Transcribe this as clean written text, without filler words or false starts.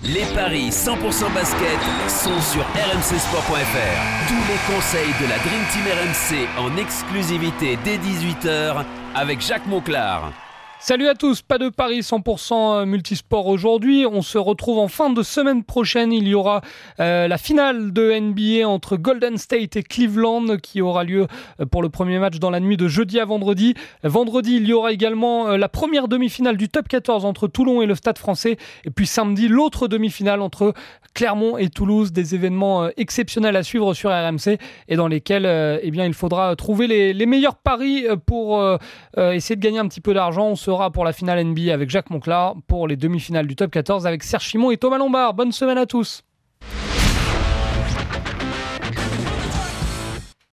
Les paris 100% basket sont sur rmcsport.fr. Tous les conseils de la Dream Team RMC en exclusivité dès 18h avec Jacques Monclar. Salut à tous, pas de paris 100% multisport aujourd'hui. On se retrouve en fin de semaine prochaine. Il y aura la finale de NBA entre Golden State et Cleveland qui aura lieu pour le premier match dans la nuit de jeudi à vendredi. Vendredi, il y aura également la première demi-finale du Top 14 entre Toulon et le Stade Français. Et puis samedi, l'autre demi-finale entre Clermont et Toulouse. Des événements exceptionnels à suivre sur RMC et dans lesquels il faudra trouver les meilleurs paris pour essayer de gagner un petit peu d'argent. On sera pour la finale NBA avec Jacques Monclar, pour les demi-finales du Top 14 avec Serge Chimon et Thomas Lombard. Bonne semaine à tous.